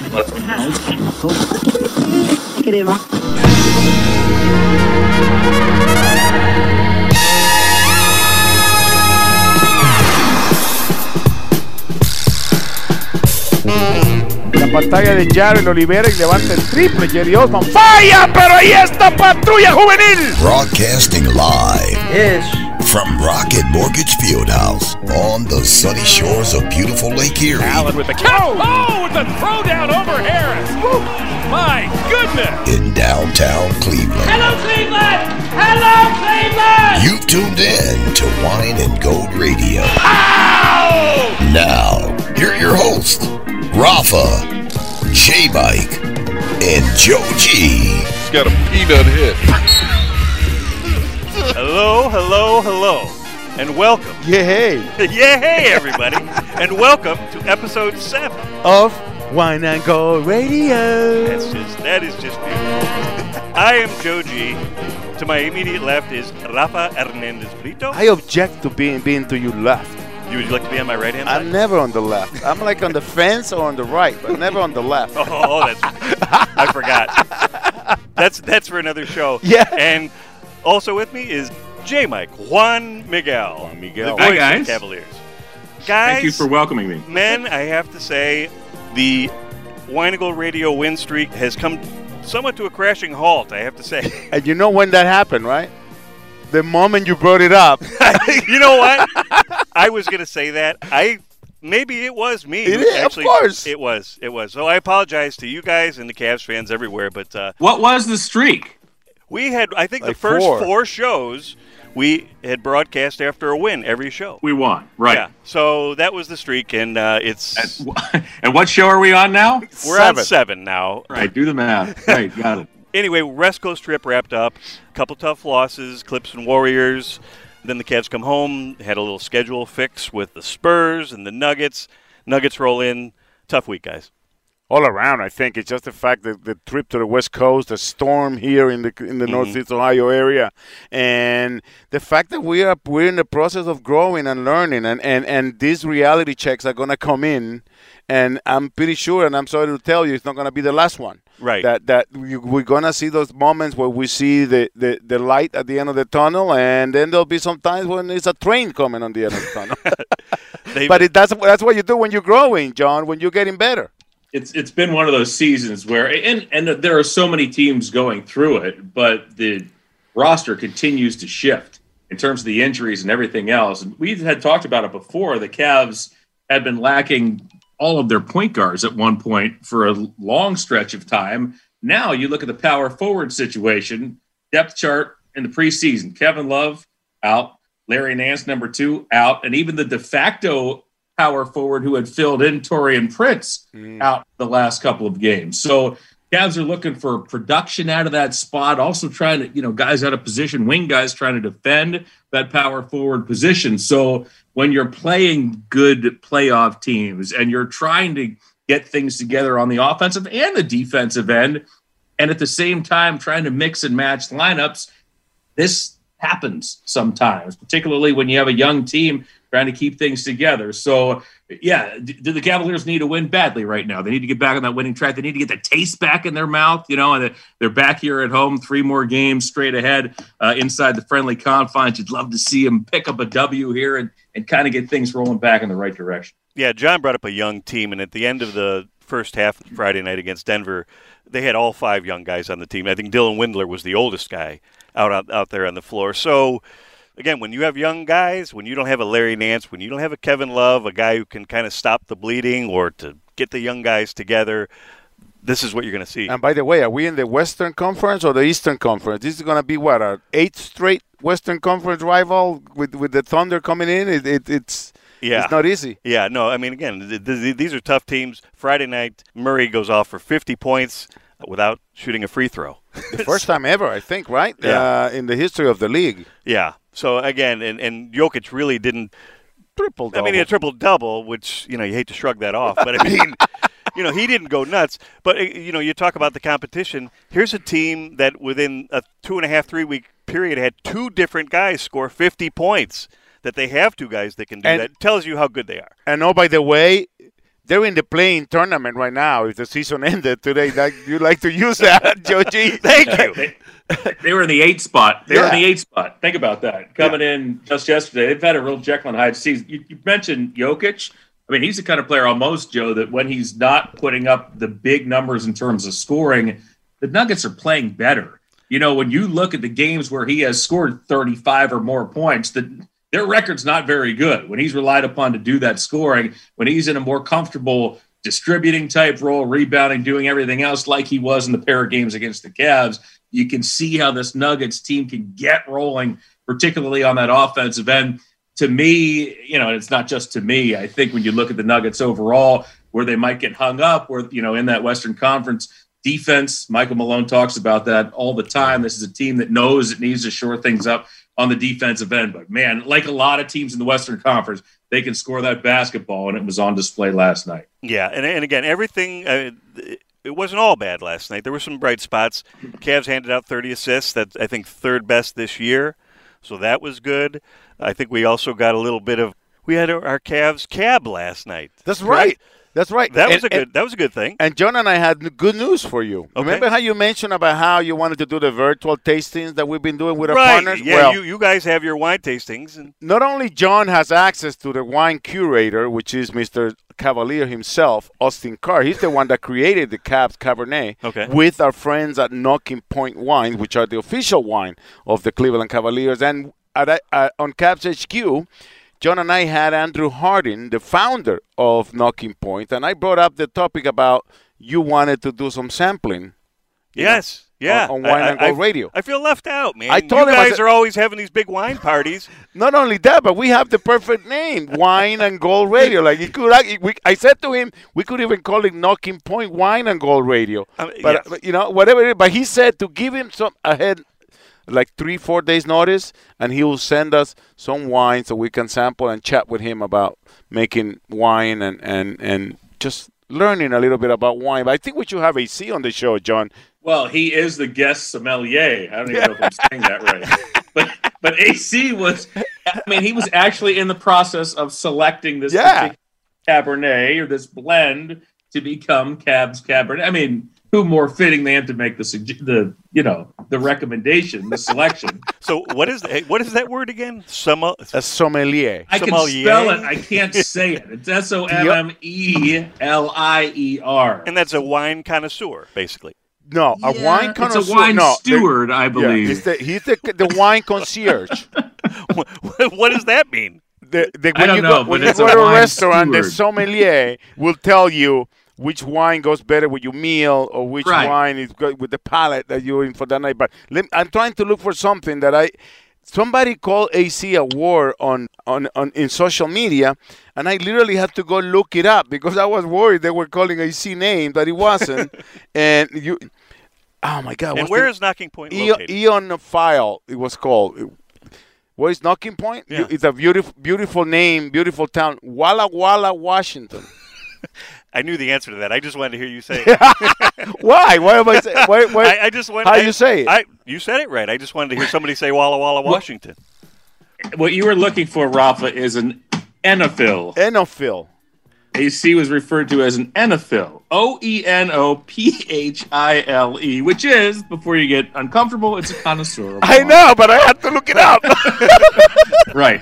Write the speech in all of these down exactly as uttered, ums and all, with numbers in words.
La pantalla de Jarrell Olivera y levanta el triple. Jerry Osman falla, pero ahí está Patrulla Juvenil. Broadcasting live. Yes. From Rocket Mortgage Fieldhouse on the sunny shores of beautiful Lake Erie. Allen with the catch. Oh, with the throw down over Harris. Woo. My goodness. In downtown Cleveland. Hello, Cleveland. Hello, Cleveland. You've tuned in to Wine and Gold Radio. Ow! Now, here are your hosts, Rafa, J-Mike, and Joe G. He's got a peanut hit. Hello, hello, hello, and welcome. Yeah, hey. Yeah, hey, everybody, and welcome to episode seven Of Wine and Gold Radio. That's just, that is just beautiful. I am Joe G. To my immediate left is Rafa Hernandez Brito. I object to being being to your left. You would like to be on my right hand side? I'm never on the left. I'm like on the fence or on the right, but never on the left. Oh, that's I forgot. That's that's for another show. Yeah. And also with me is J. Mike Juan Miguel. Juan Miguel. The Hi, voice of guys. Cavaliers. Guys, Thank you for welcoming me. men, I have to say, the Wine and Gold Radio win streak has come somewhat to a crashing halt, I have to say. And you know when that happened, right? The moment you brought it up. You know what? I was going to say that. I Maybe it was me. It who is, of actually, course. It was. It was. So I apologize to you guys and the Cavs fans everywhere, but uh, What was the streak? we had, I think, Like the first four. four shows we had broadcast after a win every show. We won, right? Yeah. So that was the streak, and uh, it's And, and what show are we on now? we're seven. on seven now. Right, do the math. Right, got it. Anyway, West Coast trip wrapped up. A couple tough losses, Clips and Warriors. Then the Cavs come home, had a little schedule fix with the Spurs and the Nuggets. Nuggets roll in. Tough week, guys. All around, I think it's just the fact that the trip to the West Coast, the storm here in the in the Mhm. Northeast Ohio area, and the fact that we are we're in the process of growing and learning, and, and, and these reality checks are gonna come in, and I'm pretty sure, and I'm sorry to tell you, it's not gonna be the last one. Right. That that we, we're gonna see those moments where we see the, the, the light at the end of the tunnel, and then there'll be some times when there's a train coming on the end of the tunnel. They- But it, that's that's what you do when you're growing, John. When you're getting better. It's it's been one of those seasons where and and there are so many teams going through it, but the roster continues to shift in terms of the injuries and everything else. And we had talked about it before. The Cavs had been lacking all of their point guards at one point for a long stretch of time. Now you look at the power forward situation, depth chart in the preseason. Kevin Love out, Larry Nance number two out, and even the de facto power forward who had filled in Taurean Prince Mm. out the last couple of games. So Cavs are looking for production out of that spot, also trying to, you know, guys out of position, wing guys trying to defend that power forward position. So when you're playing good playoff teams and you're trying to get things together on the offensive and the defensive end, and at the same time trying to mix and match lineups, this happens sometimes, particularly when you have a young team trying to keep things together. So, yeah, do the Cavaliers need to win badly right now? They need to get back on that winning track. They need to get the taste back in their mouth, you know, and they're back here at home, three more games straight ahead uh, inside the friendly confines. You'd love to see them pick up a W here and, and kind of get things rolling back in the right direction. Yeah, John brought up a young team, and at the end of the first half Friday night against Denver, they had all five young guys on the team. I think Dylan Windler was the oldest guy out out, out there on the floor. So, again, when you have young guys, when you don't have a Larry Nance, when you don't have a Kevin Love, a guy who can kind of stop the bleeding or to get the young guys together, this is what you're going to see. And by the way, are we in the Western Conference or the Eastern Conference? This is going to be, what, our eighth straight Western Conference rival with, with the Thunder coming in? It, it, it's Yeah. it's not easy. Yeah, no, I mean, again, th- th- these are tough teams. Friday night, Murray goes off for fifty points without shooting a free throw. The first time ever, I think, right? Yeah. Uh, in the history of the league. Yeah. So, again, and, and Jokic really didn't Triple I mean, he had triple-double, which, you know, you hate to shrug that off. But, I mean, you know, he didn't go nuts. But, uh, you know, you talk about the competition. Here's a team that within a two-and-a-half, three-week period had two different guys score fifty points. That they have two guys that can do And- that tells you how good they are. And oh, by the way, they're in the playing tournament right now. If the season ended today, that you like to use that, Joji? Thank you. They, they were in the eighth spot. They Yeah. were in the eighth spot. Think about that. Coming in just yesterday, they've had a real Jekyll and Hyde season. You, you mentioned Jokic. I mean, he's the kind of player almost, Joe, that when he's not putting up the big numbers in terms of scoring, the Nuggets are playing better. You know, when you look at the games where he has scored thirty-five or more points, that their record's not very good. When he's relied upon to do that scoring, when he's in a more comfortable distributing type role, rebounding, doing everything else like he was in the pair of games against the Cavs, you can see how this Nuggets team can get rolling, particularly on that offensive end. To me, you know, it's not just to me. I think when you look at the Nuggets overall, where they might get hung up, where, you know, in that Western Conference defense, Michael Malone talks about that all the time. This is a team that knows it needs to shore things up on the defensive end. But, man, like a lot of teams in the Western Conference, they can score that basketball, and it was on display last night. Yeah, and, and again, everything uh, – it wasn't all bad last night. There were some bright spots. Cavs handed out thirty assists. That's, I think, third best this year. So that was good. I think we also got a little bit of – we had our, our Cavs cab last night. That's right. That's right. That was and, a good. And, that was a good thing. and John and I had good news for you. Okay. Remember how you mentioned about how you wanted to do the virtual tastings that we've been doing with our Right. partners? Yeah. Well, you, you guys have your wine tastings. And not only John has access to the wine curator, which is Mister Cavalier himself, Austin Carr. He's the one that created the Cavs Cabernet Okay. with our friends at Knocking Point Wine, which are the official wine of the Cleveland Cavaliers. And at, uh, on Cavs H Q, John and I had Andrew Harding, the founder of Knocking Point, and I brought up the topic about you wanted to do some sampling. yes. Yeah. on- on Wine and Gold I, Radio. I feel left out, man. I told you him, I guys said- are always having these big wine parties. Not only that, but we have the perfect name, Wine and Gold Radio. Like it could, it, we, I said to him, we could even call it Knocking Point Wine and Gold Radio. Um, but yes. but, you know, whatever. It is. But he said to give him some ahead, like three, four days notice, and he will send us some wine so we can sample and chat with him about making wine and and and just learning a little bit about wine. But I think we should have A C on the show, John. Well, he is the guest sommelier. I don't even know if I'm saying that right. But but A C was, I mean, he was actually in the process of selecting this Yeah. particular Cabernet or this blend to become Cavs Cabernet. I mean, who more fitting than to make the sugge- the you know the recommendation, the selection? So what is the, what is that word again? Summa. A sommelier. I can Sommelier? spell it. I can't say it. It's S O M M E L I E R. And that's a wine connoisseur, basically. No, a Yeah, wine it's connoisseur. a wine no, steward, I Yeah, believe. he's the he's the, the wine concierge. What does that mean? The, the, I when don't you know, go, but when you it's go a to a wine restaurant, the steward. sommelier will tell you which wine goes better with your meal or which Right. wine is good with the palate that you're in for that night. But let, I'm trying to look for something that I. Somebody called A C a war on, on, on in social media, and I literally had to go look it up because I was worried they were calling A C name that it wasn't. and you, oh my God! And what's where the- is Knocking Point Eon, located? Eon File, it was called. Where is Knocking Point? Yeah. It's a beautiful, beautiful name, beautiful town, Walla Walla, Washington. I knew the answer to that. I just wanted to hear you say it. Why? Why am I saying? Why, why, I, I just wanted. how I, you say it? I, you said it right. I just wanted to hear somebody say Walla Walla, Washington. What you were looking for, Rafa, is an enophil. Enophil. A C was referred to as an enophil. O E N O P H I L E, which is, before you get uncomfortable, it's a connoisseur. of I wine. know, but I had to look it up. Right.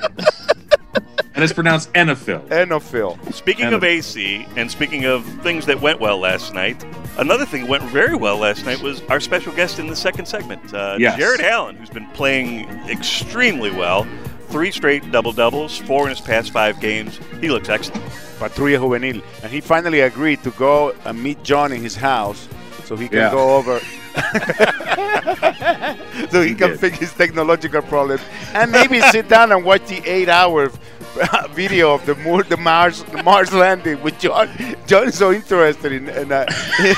And it's pronounced enophil. Enophil. Speaking And- of A C, and speaking of things that went well last night, another thing that went very well last night was our special guest in the second segment, uh, Yes. Jared Allen, who's been playing extremely well. Three straight double-doubles, four in his past five games. He looks excellent. Patrulla Juvenil. And he finally agreed to go and meet John in his house so he can Yeah. go over. so he, He can did. fix his technological problems. And maybe sit down and watch the eight-hour video of the, Moor, the Mars the Mars landing with John. John is so interested in, in uh,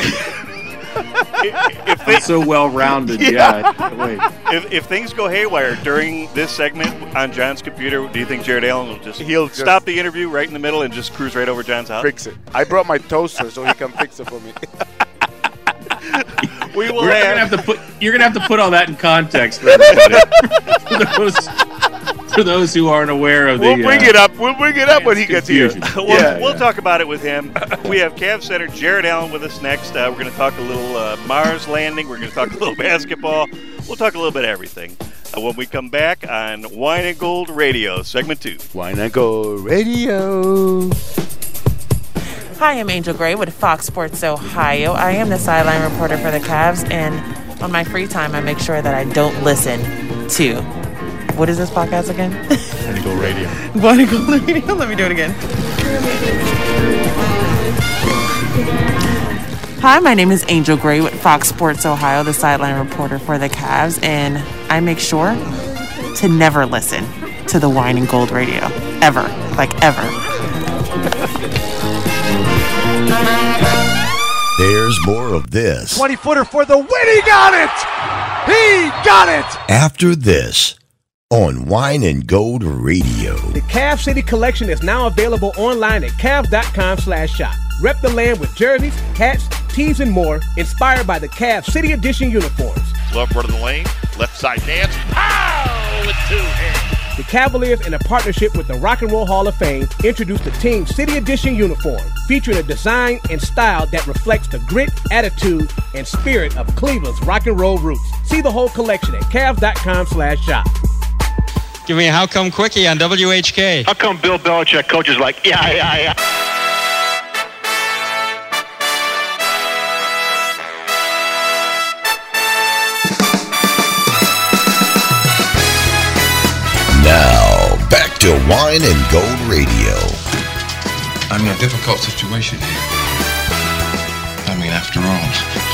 If, they, It's so well-rounded. Yeah. I can't wait. if, if things go haywire during this segment on John's computer, do you think Jared Allen will just He'll just- stop the interview right in the middle and just cruise right over John's house? fix it. I brought my toaster so he can fix it for me. We will We're gonna have. have to put. You're gonna have to put all that in context for everybody. For those- For those who aren't aware of the, we'll bring uh, it up. We'll bring it up when he gets here. we'll Yeah, we'll yeah. talk about it with him. We have Cavs center Jared Allen with us next. Uh, we're going to talk a little uh, Mars landing. We're going to talk a little basketball. We'll talk a little bit of everything uh, when we come back on Wine and Gold Radio, segment two. Wine and Gold Radio. Hi, I'm Angel Gray with Fox Sports Ohio. I am the sideline reporter for the Cavs, and on my free time, I make sure that I don't listen to, what is this podcast again? Wine and Gold Radio. Wine and Gold Radio. Let me do it again. Hi, my name is Angel Gray with Fox Sports Ohio, the sideline reporter for the Cavs, and I make sure to never listen to the Wine and Gold Radio. Ever. Like, ever. There's more of this twenty-footer for the win. He got it! He got it! after this on Wine and Gold Radio. The Cavs City Collection is now available online at cavs.com slash shop. Rep the land with jerseys, hats, tees, and more, inspired by the Cavs City Edition uniforms. Love front of the lane, left side dance, pow, with two hands. The Cavaliers, in a partnership with the Rock and Roll Hall of Fame, introduced the team's City Edition uniform, featuring a design and style that reflects the grit, attitude, and spirit of Cleveland's rock and roll roots. See the whole collection at cavs.com slash shop. Give me a How Come Quickie on W H K. How come Bill Belichick coaches like, yeah, yeah, yeah? Now, back to Wine and Gold Radio. I'm in a difficult situation here. I mean, after all,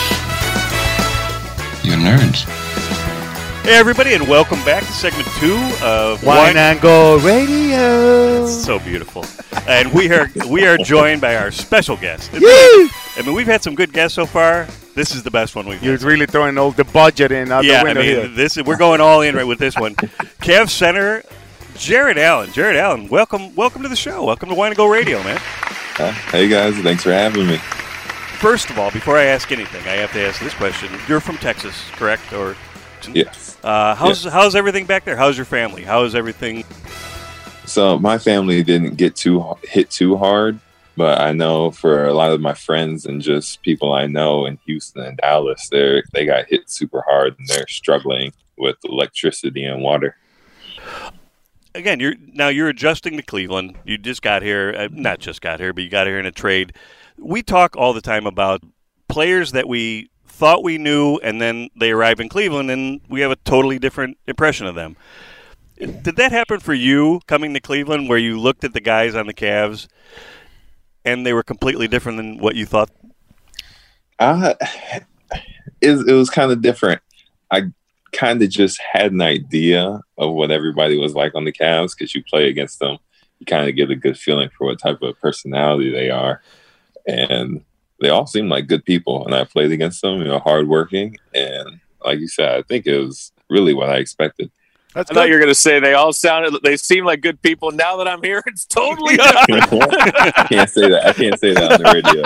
you're nerds. Hey, everybody, and welcome back to segment two of Wine and Gold Radio. So beautiful. And we are we are joined by our special guest. Yay! I mean, we've had some good guests so far. This is the best one we've You're had. really throwing all the budget in out Yeah, the I window mean, here. this is, we're going all in right with this one. Cavs center Jared Allen. Jared Allen, welcome welcome to the show. Welcome to Wine and Go Radio, man. Uh, hey, guys. Thanks for having me. First of all, before I ask anything, I have to ask this question. You're from Texas, correct? Or Yes. Uh, how's Yes. how's everything back there? How's your family? How's everything? So my family didn't get too hit too hard, but I know for a lot of my friends and just people I know in Houston and Dallas, they they got hit super hard and they're struggling with electricity and water. Again, you're now you're adjusting to Cleveland. You just got here, uh, not just got here, but you got here in a trade. We talk all the time about players that we thought we knew, and then they arrive in Cleveland, and we have a totally different impression of them. Did that happen for you coming to Cleveland, where you looked at the guys on the Cavs, and they were completely different than what you thought? Uh, it, it was kind of different. I kind of just had an idea of what everybody was like on the Cavs because you play against them. You kind of get a good feeling for what type of personality they are. And they all seem like good people. And I played against them, you know, hardworking. And like you said, I think it was really what I expected. That's I thought you were going to say they all sounded, they seem like good people. Now that I'm here, it's totally different. I can't say that. I can't say that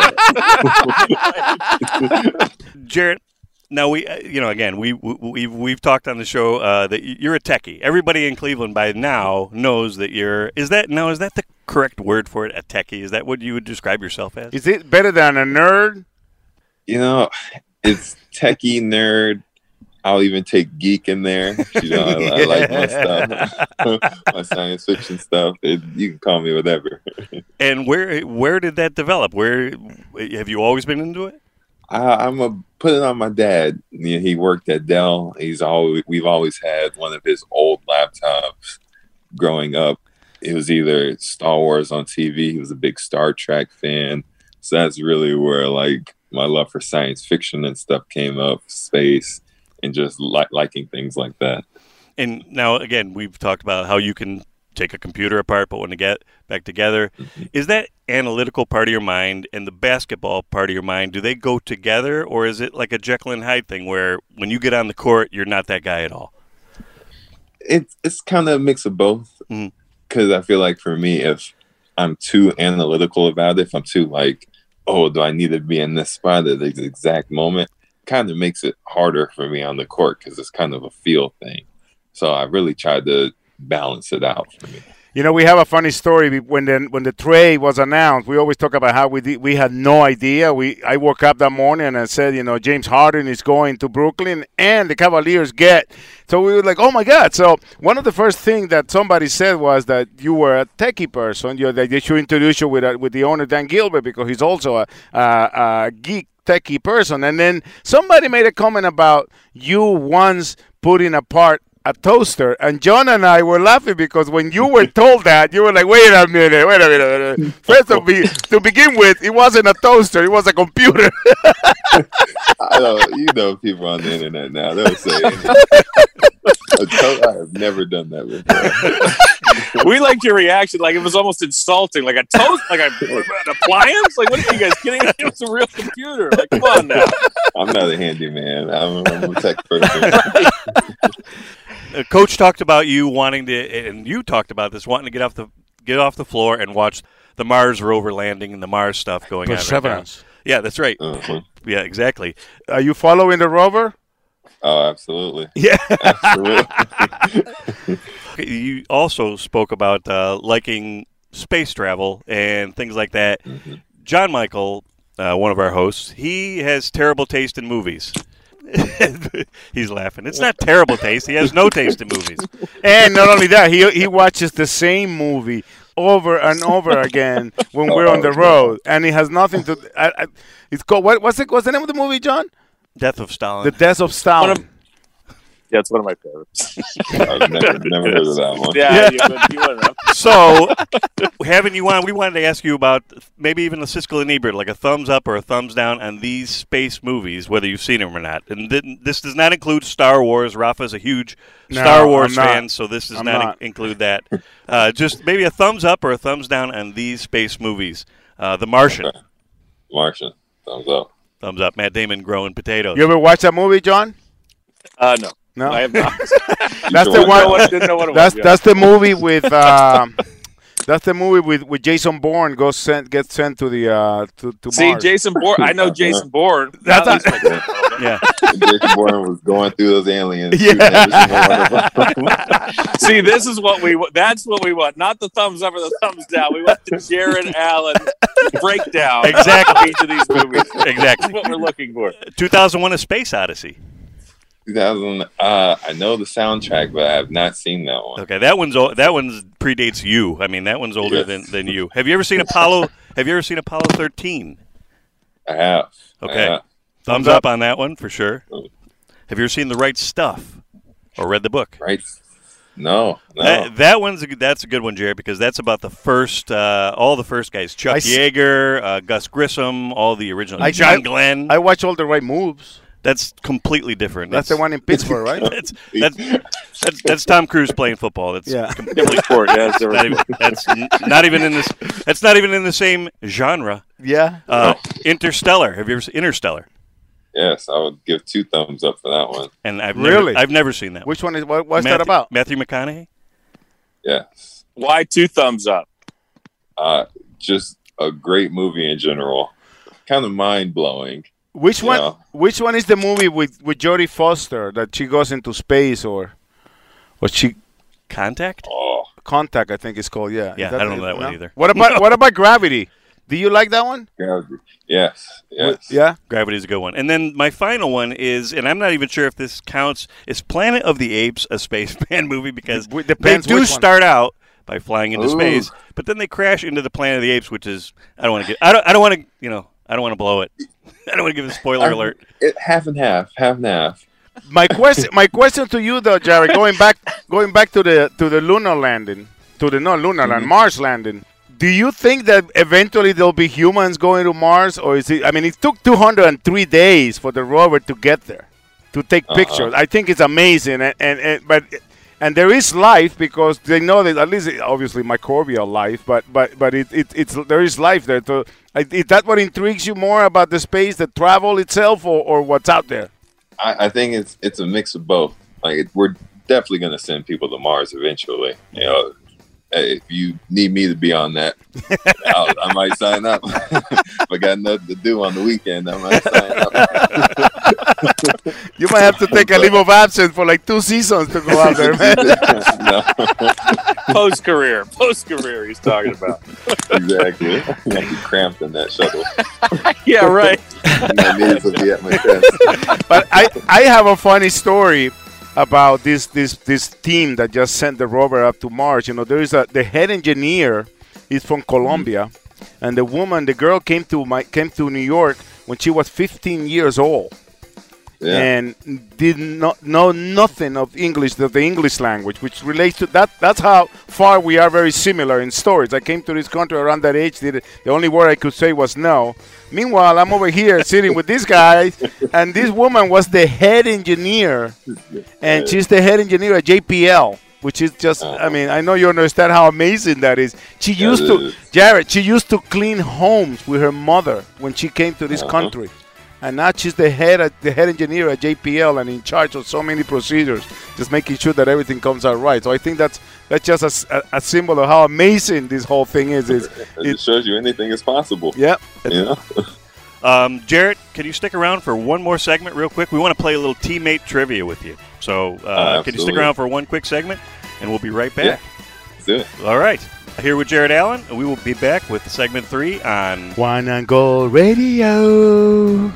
on the radio. Jared, now we, uh, you know, again, we, we we've we've talked on the show uh, that you're a techie. Everybody in Cleveland by now knows that you're. Is that now? Is that the correct word for it? A techie? Is that what you would describe yourself as? Is it better than a nerd? You know, it's techie, nerd. I'll even take geek in there. You know, I, I like my stuff, my science fiction stuff. It, you can call me whatever. And where where did that develop? Where have you always been into it? I, I'm a put it on my dad. You know, he worked at Dell. He's always we've always had one of his old laptops. Growing up, it was either Star Wars on T V. He was a big Star Trek fan, so that's really where like my love for science fiction and stuff came up, space. And just li- liking things like that. And now, again, we've talked about how you can take a computer apart, put one to get back together. Mm-hmm. Is that analytical part of your mind and the basketball part of your mind, do they go together? Or is it like a Jekyll and Hyde thing where when you get on the court, you're not that guy at all? It's, it's kind of a mix of both. Because mm-hmm. I feel like for me, if I'm too analytical about it, if I'm too like, oh, do I need to be in this spot at the exact moment? Kind of makes it harder for me on the court because it's kind of a feel thing. So I really tried to balance it out for me. You know, we have a funny story when the when the trade was announced. We always talk about how we did, we had no idea. We I woke up that morning and I said, you know, James Harden is going to Brooklyn and the Cavaliers get. So we were like, oh my God! So one of the first things that somebody said was that you were a techie person. You that they should introduce you with a, with the owner Dan Gilbert because he's also a, a, a geek techie person. And then somebody made a comment about you once putting apart a toaster, and John and I were laughing because when you were told that, you were like, wait a minute, wait a minute. First, to, be, to begin with, it wasn't a toaster, it was a computer. I know, you know people on the internet now, they'll say I have never done that before. We liked your reaction, like it was almost insulting, like a toast, like a, an appliance? Like, what are you guys kidding? It was a real computer. Like, come on now. I'm not a handyman. I'm, I'm a tech person. Uh, Coach talked about you wanting to, and you talked about this, wanting to get off the get off the floor and watch the Mars rover landing and the Mars stuff going on right now. Yeah, that's right. Uh-huh. Yeah, exactly. Are you following the rover? Oh, absolutely. Yeah. Absolutely. You also spoke about uh, liking space travel and things like that. Mm-hmm. John Michael, uh, one of our hosts, he has terrible taste in movies. He's laughing. It's not terrible taste. He has no taste in movies. And not only that, he he watches the same movie over and over again when we're on the road, and it has nothing to. I, I, it's called what? What's it? What's the name of the movie, John? Death of Stalin. The Death of Stalin. Of, yeah, it's one of my favorites. I've never, never heard of that one. Yeah, yeah. You, you wouldn't know. So, having you on, we wanted to ask you about maybe even a Siskel and Ebert, like a thumbs up or a thumbs down on these space movies, whether you've seen them or not. And th- this does not include Star Wars. Rafa's a huge no, Star Wars I'm fan, not. so this does I'm not, not. In- include that. Uh, just maybe a thumbs up or a thumbs down on these space movies. Uh, The Martian. Okay. Martian. Thumbs up. Thumbs up. Matt Damon growing potatoes. You ever watch that movie, John? Uh, no. No, I have not. That's the one. Didn't know what it that's was, yeah. that's the movie with. Um, that's the movie with, with Jason Bourne goes sent gets sent to the uh, to, to See, Mars. Jason Bourne. I know Jason Bourne. That's At not, least I yeah. Jason Bourne was going through those aliens. Yeah. See, this is what we. That's what we want. Not the thumbs up or the thumbs down. We want the Jared Allen breakdown. Exactly. Of each of these movies. Exactly. That's what we're looking for. two thousand one: A Space Odyssey. two thousand. Uh, I know the soundtrack, but I have not seen that one. Okay, that one's o- that one's predates you. I mean, that one's older Yes. than, than you. Have you ever seen Apollo? Have you ever seen Apollo thirteen? I have. Okay, I have. thumbs up on that one for sure. Have you ever seen The Right Stuff or read the book? Right. No, no. That, that one's a, good- that's a good one, Jared, because that's about the first, uh, all the first guys: Chuck I s- Yeager, uh, Gus Grissom, all the original. I- John I- Glenn. I watch all the right moves. That's completely different. That's the one in Pittsburgh, right? That's, that's, that's, that's Tom Cruise playing football. That's Yeah. completely Sport, yeah, it's not even, that's n- not even in this. That's not even in the same genre. Yeah. Uh, Interstellar. Have you ever seen Interstellar? Yes, I would give two thumbs up for that one. And I've Really? never, I've never seen that. Which one is what, what's Matthew, that about? Matthew McConaughey. Yes. Why two thumbs up? Uh, just a great movie in general. Kind of mind blowing. Which one? Yeah. Which one is the movie with, with Jodie Foster that she goes into space or, or she Contact. Oh, Contact? I think it's called. Yeah. Yeah, Is that I don't know it? that one No? either. What about what about Gravity? Do you like that one? Gravity. Yes. Yes. Yeah. Gravity is a good one. And then my final one is, and I'm not even sure if this counts, is Planet of the Apes a spaceman movie? Because It depends they do which one. start out by flying into Ooh. space, but then they crash into the Planet of the Apes, which is I don't want to get I don't I don't want to you know I don't want to blow it. I don't want to give a spoiler I- alert. It, half and half. Half and half. My question, my question to you though, Jared, going back, going back to the to the lunar landing, to the no lunar land, Mars landing. Do you think that eventually there'll be humans going to Mars, or is it? I mean, it took two hundred three days for the rover to get there, to take Uh-huh. pictures. I think it's amazing, and, and, and but and there is life because they know that at least obviously microbial life, but but but it, it it's there is life there. So, is that what intrigues you more about the space, the travel itself, or, or what's out there? I, I think it's it's a mix of both. Like it, we're definitely going to send people to Mars eventually. You know, hey, if you need me to be on that, I'll, I might sign up. If I got nothing to do on the weekend, I might sign up. You might have to take a leave of absence for like two seasons to go out there, man. Post career, post career. He's talking about exactly. I be cramped in that shuttle. Yeah, right. My knees will be at my chest. But I, I have a funny story about this this this team that just sent the rover up to Mars. You know, there is a the head engineer is from Colombia, mm-hmm. and the woman, the girl came to my came to New York when she was fifteen years old. Yeah. And did not know nothing of English, of the English language, which relates to that. That's how far we are very similar in stories. I came to this country around that age. Did the only word I could say was no. Meanwhile, I'm over here sitting with these guys, and this woman was the head engineer, and she's the head engineer at J P L, which is just, I mean, I know you understand how amazing that is. She used to, Jared, she used to clean homes with her mother when she came to this uh-huh. country. And now she's the head at, the head engineer at J P L and in charge of so many procedures, just making sure that everything comes out right. So I think that's that's just a, a, a symbol of how amazing this whole thing is. is it, it shows you anything is possible. Yeah. Yeah. Um, Jarrett, can you stick around for one more segment real quick? We want to play a little teammate trivia with you. So uh, uh, can you stick around for one quick segment? And we'll be right back. Yeah. Let's do it. All right. Here with Jarrett Allen, and we will be back with segment three on Wine and Gold Radio.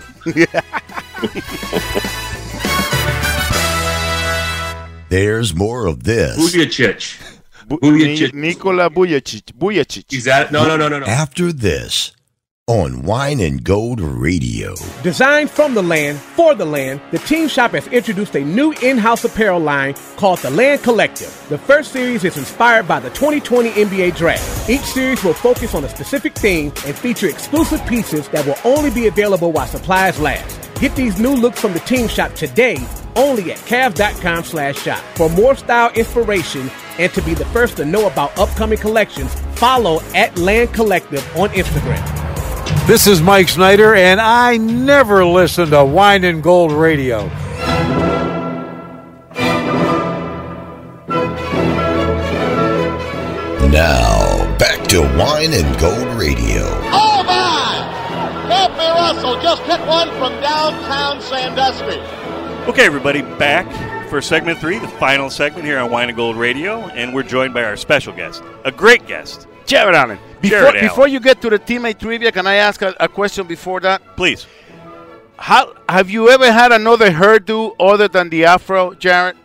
There's more of this. Vujicic. Vujicic. Nikola Vujicic. Vujicic. Is that? No, no, no, no, no. After this, on Wine and Gold Radio. Designed from the land, for the land, the Team Shop has introduced a new in-house apparel line called the Land Collective. The first series is inspired by the twenty twenty N B A Draft. Each series will focus on a specific theme and feature exclusive pieces that will only be available while supplies last. Get these new looks from the Team Shop today only at Cavs.com slash shop. For more style inspiration and to be the first to know about upcoming collections, follow at Land Collective on Instagram. This is Mike Snyder, and I never listen to Wine and Gold Radio. Now, back to Wine and Gold Radio. Oh, my! Anthony Russell just hit one from downtown Sandusky. Okay, everybody, back for segment three, the final segment here on Wine and Gold Radio, and we're joined by our special guest, a great guest, Jarrett Allen. Before, Jarrett Allen. Before you get to the teammate trivia, can I ask a, a question before that? Please. How have you ever had another hairdo other than the afro, Jarrett?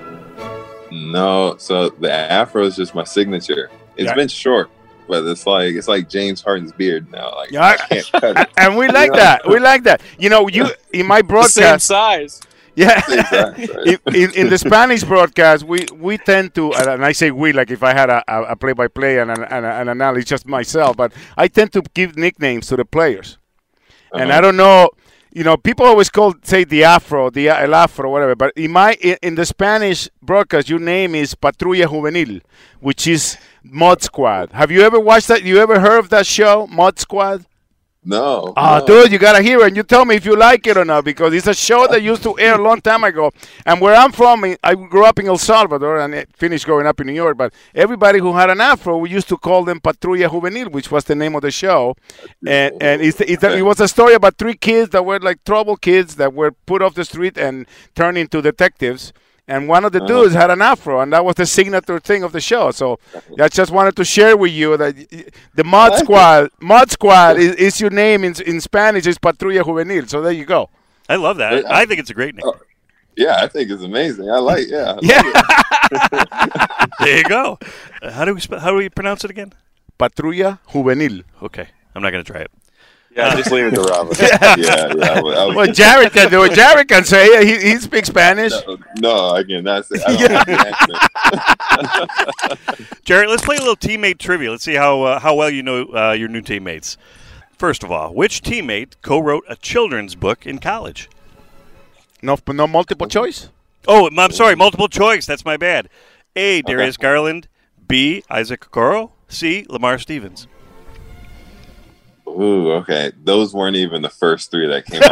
No. So the afro is just my signature. It's yeah. been short, but it's like it's like James Harden's beard now. Like yeah. I can't cut it. And we like you know? that. We like that. You know, you in my broadcast, the same size. Yeah, in, in, in the Spanish broadcast, we, we tend to, and I say we like if I had a, a play-by-play and an, and an analysis, just myself, but I tend to give nicknames to the players. Uh-huh. And I don't know, you know, people always call, say the Afro, the El Afro, whatever, but in my in, in the Spanish broadcast, your name is Patrulla Juvenil, which is Mod Squad. Have you ever watched that? You ever heard of that show, Mod Squad? No. Oh, no. dude, you got to hear it. And you tell me if you like it or not, because it's a show that used to air a long time ago. And where I'm from, I grew up in El Salvador and finished growing up in New York. But everybody who had an afro, we used to call them Patrulla Juvenil, which was the name of the show. And and it's, it's a, it was a story about three kids that were like trouble kids that were put off the street and turned into detectives. And one of the dudes had an afro, and that was the signature thing of the show. So I just wanted to share with you that the Mod like Squad, it. Mod Squad is, is your name in in Spanish. Is Patrulla Juvenil. So there you go. I love that. I, I think it's a great name. Uh, yeah, I think it's amazing. I like. Yeah. I yeah. There you go. Uh, how do we sp- how do we pronounce it again? Patrulla Juvenil. Okay, I'm not going to try it. Yeah, just leave it to Robert. yeah, yeah. I would, I would. Well, Jarrett can do it. Jarrett can say it. He, he speaks Spanish. No, no, I cannot say. I don't yeah. Jarrett, let's play a little teammate trivia. Let's see how uh, how well you know uh, your new teammates. First of all, which teammate co-wrote a children's book in college? No, no multiple choice. Oh, I'm sorry, multiple choice. That's my bad. A. Darius okay. Garland. B. Isaac Okoro. C. Lamar Stevens. Ooh, okay. Those weren't even the first three that came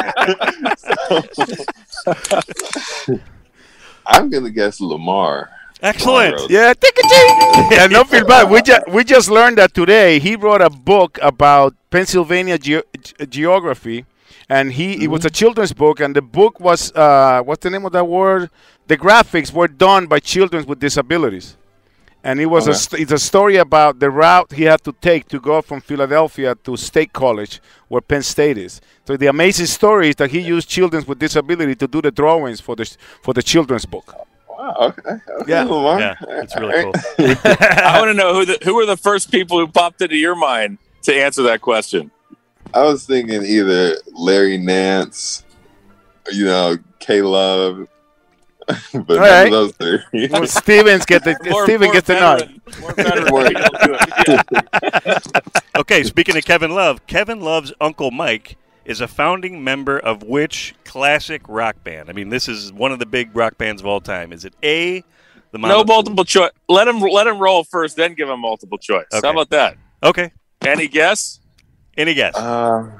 out of my head. So, I'm going to guess Lamar. Excellent. Yeah, yeah, don't feel bad. We just we just learned that today. He wrote a book about Pennsylvania ge- geography, and he mm-hmm. it was a children's book, and the book was uh, what's the name of that word? The graphics were done by children with disabilities, and it was okay. a st- it's a story about the route he had to take to go from Philadelphia to State College, where Penn State is. So the amazing story is that he used children with disability to do the drawings for the for the children's book. Wow, okay. okay. Yeah. yeah, it's really cool. I want to know who the, who were the first people who popped into your mind to answer that question? I was thinking either Larry Nance, you know, K-Love, but all right. those three. Well, Stevens get the more, Steven more gets the nod. More veteran yeah. Okay, speaking of Kevin Love, Kevin Love's Uncle Mike is a founding member of which classic rock band? I mean, this is one of the big rock bands of all time. Is it A, the Mama? No multiple choice. Let him let him roll first, then give him multiple choice. Okay. How about that? Okay. Any guess? Any guess? Uh,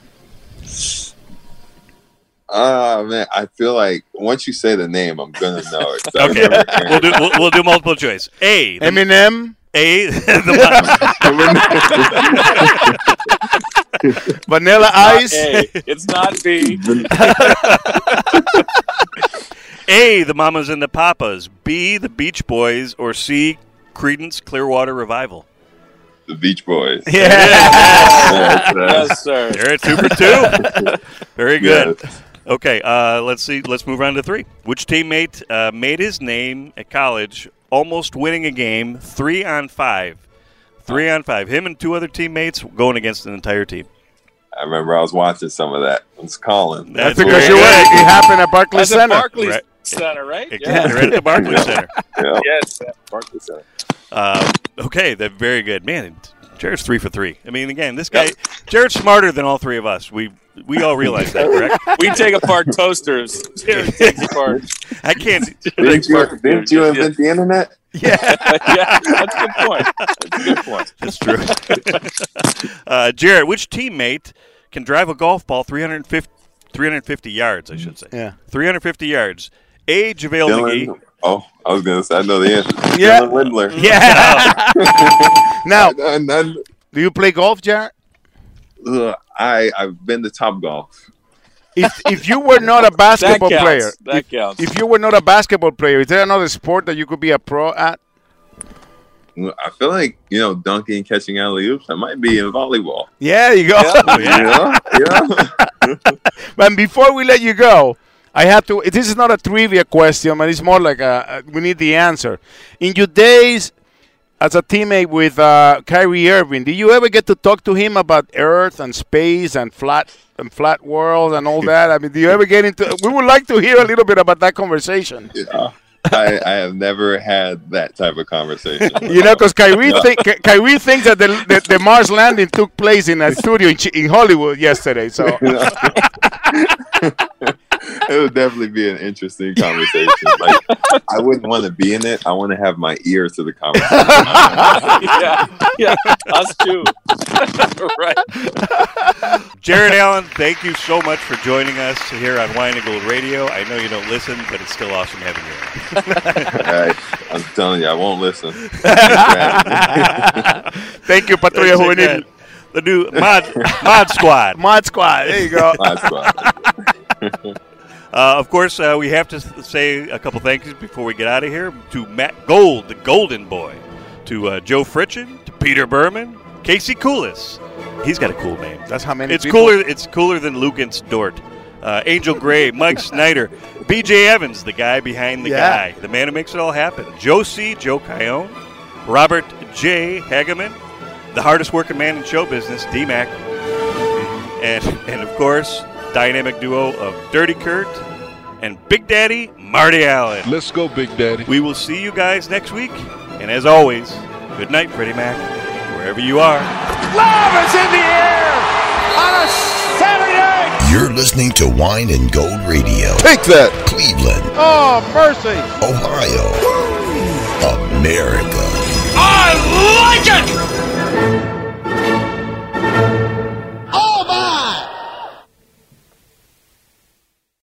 uh, man, I feel like once you say the name, I'm gonna know it. So okay, we'll do we'll, we'll do multiple choice. A, the, Eminem. A, the Vanilla Ice. A. It's not B. A, the Mamas and the Papas. B, the Beach Boys. Or C, Creedence Clearwater Revival. The Beach Boys. Yeah. yes, yes, sir. They're at two for two. Very good. Yes. Okay, uh, let's see. Let's move on to three. Which teammate uh, made his name at college almost winning a game three on five? Three on five. Him and two other teammates going against an entire team. I remember I was watching some of that. It's Colin. That's, That's because you were. It happened at Barclays That's Center. At Barclays right. Center, right? Exactly. Yeah. Right at the Barclays Center. Yeah. Yes, Barclays Center. Uh, okay, they're very good. Man, Jared's three for three. I mean, again, this guy, yep. Jared's smarter than all three of us. We we all realize that, correct? We take apart toasters. Jared takes apart. I can't. Didn't you, didn't you invent the internet? Yeah. yeah, that's a good point. That's a good point. That's true. uh, Jared, which teammate can drive a golf ball three hundred fifty, three hundred fifty yards, I should say? Yeah. three hundred fifty yards. A, JaVale McGee. Oh, I was going to say, I know the answer. Yeah. Dylan Windler. Yeah. now, none, none. do you play golf, Jared? Ugh, I, I've been to Top Golf. If if you were not a basketball that player, that if, counts. if you were not a basketball player, is there another sport that you could be a pro at? I feel like, you know, dunking and catching alley-oops, I might be in volleyball. Yeah, you go. Yeah. yeah, yeah. But before we let you go, I have to. This is not a trivia question, but it's more like a, a we need the answer. In your days as a teammate with uh, Kyrie Irving, did you ever get to talk to him about Earth and space and flat and flat world and all that? I mean, do you ever get into? We would like to hear a little bit about that conversation. Yeah. I, I have never had that type of conversation. You know, because Kyrie, no. think, Kyrie thinks that the, the, the Mars landing took place in a studio in, in Hollywood yesterday. So. It would definitely be an interesting conversation. Like, I wouldn't want to be in it. I want to have my ear to the conversation. yeah, yeah, us too. Right. Jared Allen, thank you so much for joining us here on Wine and Gold Radio. I know you don't listen, but it's still awesome having you on. All right. I'm telling you, I won't listen. Thank you, Patrulla Juvenil. The new mod mod squad. Mod squad. There you go. Mod squad. Uh, of course, uh, we have to say a couple thank yous before we get out of here to Matt Gold, the Golden Boy, to uh, Joe Fritchen, to Peter Berman, Casey Coulis. He's got a cool name. That's how many. It's people? cooler. It's cooler than Lukens Dort. Uh, Angel Gray, Mike Snyder, B J Evans, the guy behind the yeah. guy, the man who makes it all happen. Joe C, Joe Cayone, Robert J Hageman, the hardest working man in show business, D-Mac, and and of course, dynamic duo of Dirty Kurt and Big Daddy Marty Allen. Let's go, Big Daddy. We will see you guys next week, and as always, good night, Freddie Mac, wherever you are. Love is in the air on a Saturday. You're listening to Wine and Gold Radio. Take that, Cleveland. Oh, mercy. Ohio. America.